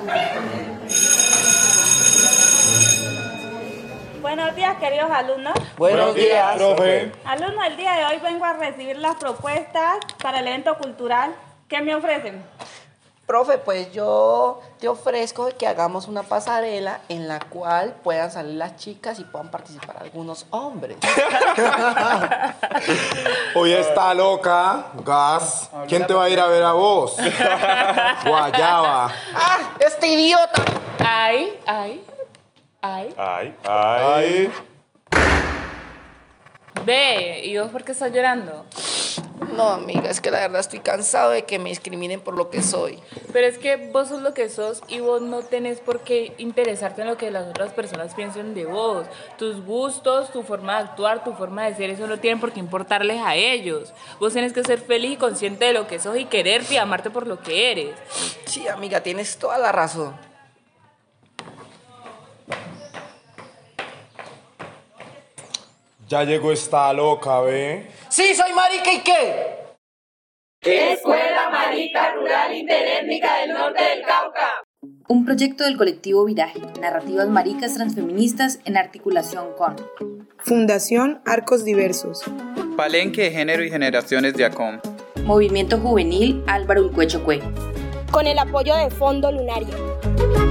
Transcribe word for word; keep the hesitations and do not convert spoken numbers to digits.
Buenos días, queridos alumnos. Buenos días, profe. Alumnos, el día de hoy vengo a recibir las propuestas para el evento cultural. ¿Qué me ofrecen? Profe, pues yo te ofrezco que hagamos una pasarela en la cual puedan salir las chicas y puedan participar algunos hombres. Hoy está loca, Gas. ¿Quién te va a ir a ver a vos? Guayaba. ¡Ah, este idiota! Ay, ay, ay. Ay, ay. Ve, ¿y vos por qué estás llorando? No, amiga, es que la verdad estoy cansado de que me discriminen por lo que soy. Pero es que vos sos lo que sos y vos no tenés por qué interesarte en lo que las otras personas piensen de vos. Tus gustos, tu forma de actuar, tu forma de ser, eso no tienen por qué importarles a ellos. Vos tenés que ser feliz y consciente de lo que sos y quererte y amarte por lo que eres. Sí, amiga, tienes toda la razón. Ya llegó esta loca, ¿ve? ¡Sí, soy marica! ¿Y qué? Escuela Marica Rural Interétnica del Norte del Cauca. Un proyecto del colectivo Viraje, narrativas maricas transfeministas en articulación con Fundación Arcos Diversos, Palenque de Género y Generaciones de ACOM, Movimiento Juvenil Álvaro Ulcuecho Cue, con el apoyo de Fondo Lunario.